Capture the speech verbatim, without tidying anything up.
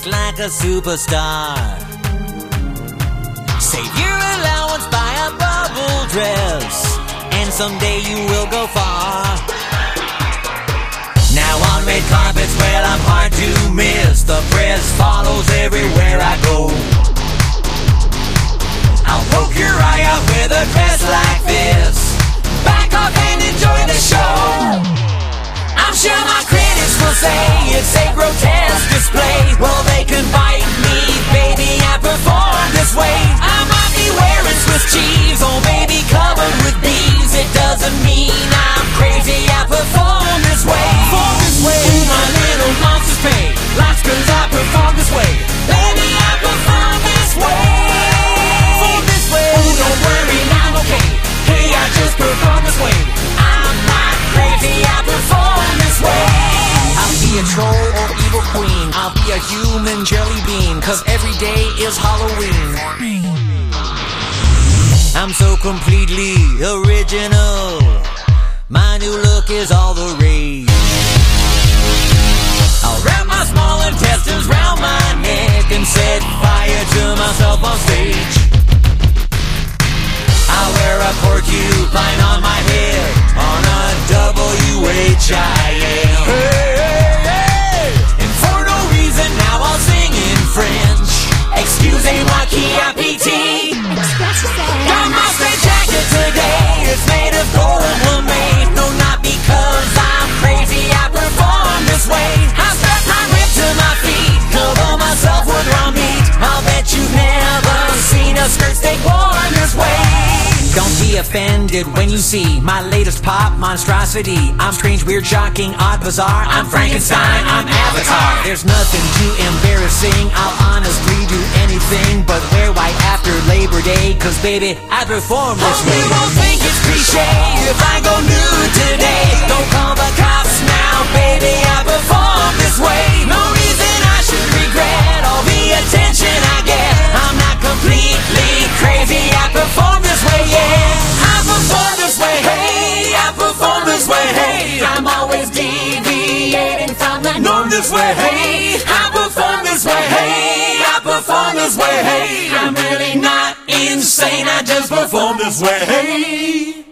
act like a superstar. Save your allowance, buy a bubble dress, and someday you will go far. Now on red carpets, well, I'm hard to miss. The press follows everywhere I go. I'll poke your eye out with a dress like this. Back off and enjoy the show. I'm sure my critics will say it's a grotesque display. Well, they can bite me, baby, I perform this way. I might be wearing Swiss cheese, oh baby, covered with bees. It doesn't mean I'm crazy, I perform this way. Perform this way. Ooh, my little monsters pay lots cause I perform this way. Baby, I perform this way. Perform this way. Ooh, don't worry, I'm okay. Hey, I just perform this way. I'm not crazy, I perform this way. I'll be a troll or evil queen, I'll be a human jelly bean, cause every day is Halloween. I'm so completely original, my new look is all the rage. I'll wrap my small intestines round my neck and set fire to myself on stage. I'll wear a porcupine on my head on a W H I M. Hey, hey, hey. And for no reason now I'll sing in French. Excusez-moi qui appétit. Got my straight jacket today, it's made of gold lame. No, not because I'm crazy, I perform this way. I strap my whip to my feet, cover myself with raw meat. I'll bet you've never seen a skirt steak worn this way. Don't be offended when you see my latest pop monstrosity. I'm strange, weird, shocking, odd, bizarre. I'm Frankenstein, I'm Avatar. There's nothing too embarrassing, I'll honestly do anything but wear white after Labor Day, cause baby, I perform this way. You won't think it's cliche if I go nude today. Don't call the cops now, baby, I perform this way. No reason I should regret all the attention I get. I'm not completely crazy, I perform this way, yeah. I perform this way, hey, I perform this way, hey. I'm always deviating from the norm this way, hey. I perform this way, hey, I perform this way, hey. I'm really not insane, I just perform this way, hey.